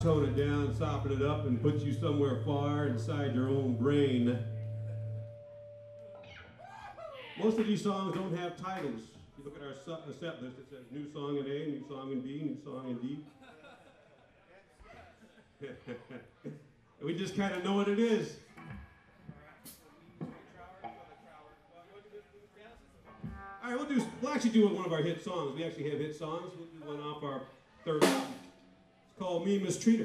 Tone it down, soften it up, and put you somewhere far inside your own brain. Most of these songs don't have titles. If you look at our set list, it says new song in A, new song in B, new song in D. We just kind of know what it is. All right, we'll actually do one of our hit songs. We actually have hit songs. We'll do one off our third album. It's called Me Mistreater.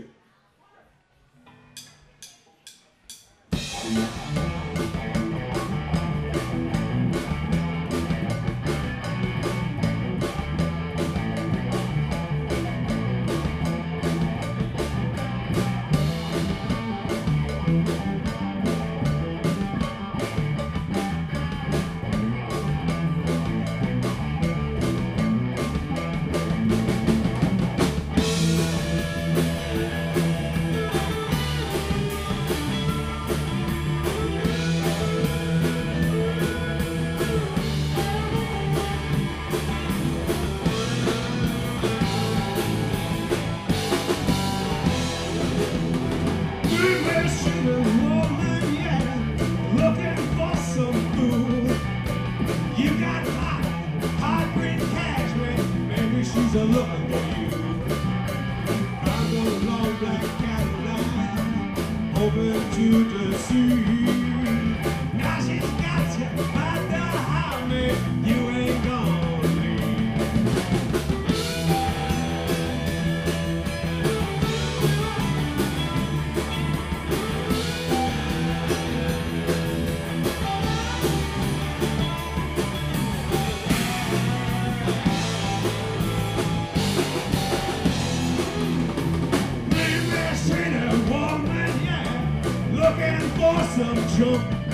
Looking for you. I'm a long black Cadillac, hoping to deceive. Now she's got you by the highway, you ain't gonna leave. Looking for some junk.